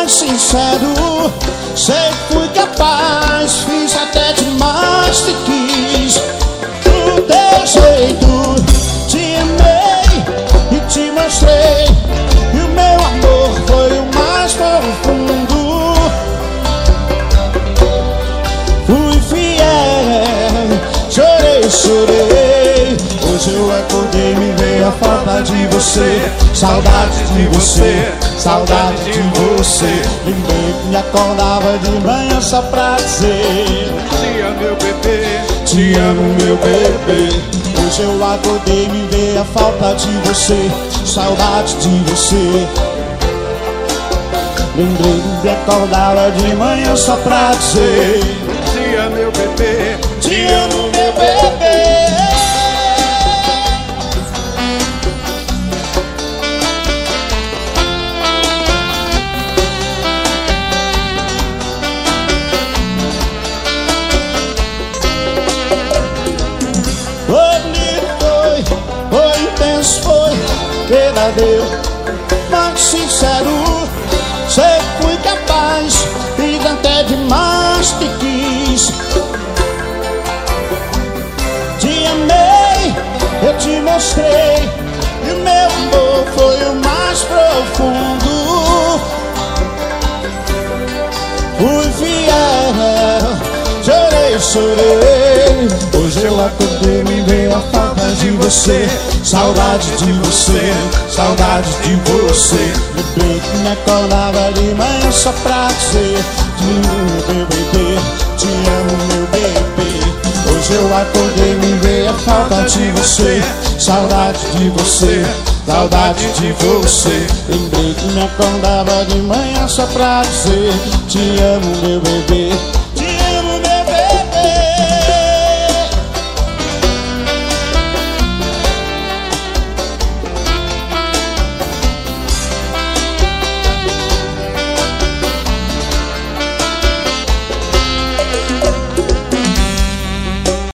mais sincero. Sei que fui capaz, fiz até demais, te quis do teu jeito. Te amei e te mostrei, e o meu amor foi o mais profundo. Fui fiel, chorei, chorei. Hoje eu acordei e me veio a falta de você. Saudade de você, saudade de você. Lembrei que me acordava de manhã só pra dizer: te amo, meu bebê, te amo, meu bebê. Hoje eu acordei e me veio a falta de você. Saudade de você. Lembrei que me acordava de manhã só pra dizer: te amo, meu bebê, te amo, meu bebê. Foi intenso, foi verdadeiro, mas sincero. Sei que fui capaz, fiz até demais, te quis. Te amei, eu te mostrei, e o meu amor foi o mais profundo. Fui fiel, chorei, chorei. Hoje eu acordei, me veio a falta de você. Saudade de você, saudade de você. Lembrei que me acordava de manhã só pra dizer: te amo, meu bebê, te amo, meu bebê. Hoje eu acordei, me veio a falta de você. Saudade de você, saudade de você. Lembrei que me acordava de manhã só pra dizer: te amo, meu bebê.